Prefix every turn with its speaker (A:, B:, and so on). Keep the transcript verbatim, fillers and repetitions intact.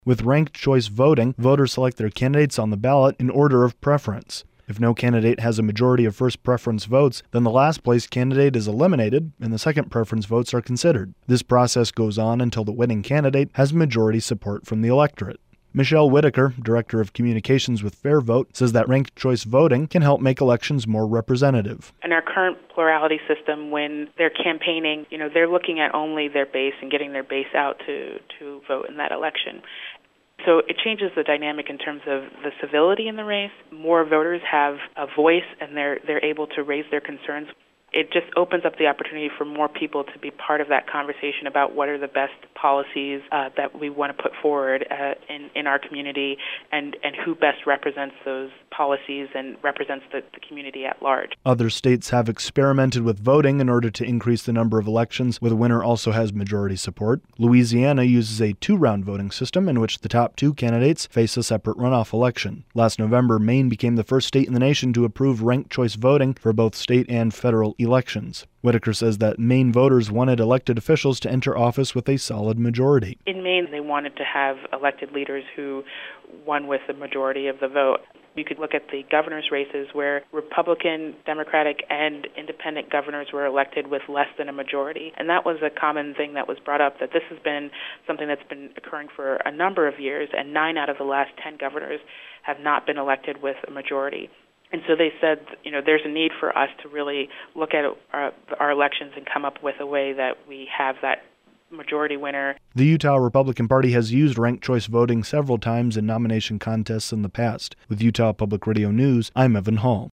A: With ranked choice voting, voters select their candidates on the ballot in order of preference. If no candidate has a majority of first preference votes, then the last place candidate is eliminated and the second preference votes are considered. This process goes on until the winning candidate has majority support from the electorate. Michelle Whitaker, Director of Communications with Fair Vote, says that ranked choice voting can help make elections more representative.
B: In our current plurality system, when they're campaigning, you know, they're looking at only their base and getting their base out to, to vote in that election. So it changes the dynamic in terms of the civility in the race. More voters have a voice and they're they're able to raise their concerns. It just opens up the opportunity for more people to be part of that conversation about what are the best policies uh, that we want to put forward uh, in, in our community and, and who best represents those policies and represents the, the community at large.
A: Other states have experimented with voting in order to increase the number of elections where the winner also has majority support. Louisiana uses a two-round voting system in which the top two candidates face a separate runoff election. Last November, Maine became the first state in the nation to approve ranked choice voting for both state and federal elections. Whitaker says that Maine voters wanted elected officials to enter office with a solid majority.
B: In Maine, they wanted to have elected leaders who won with the majority of the vote. You could look at the governor's races where Republican, Democratic, and independent governors were elected with less than a majority. And that was a common thing that was brought up, that this has been something that's been occurring for a number of years, and nine out of the last ten governors have not been elected with a majority. And so they said, you know, there's a need for us to really look at our, our elections and come up with a way that we have that majority winner.
A: The Utah Republican Party has used ranked choice voting several times in nomination contests in the past. With Utah Public Radio News, I'm Evan Hall.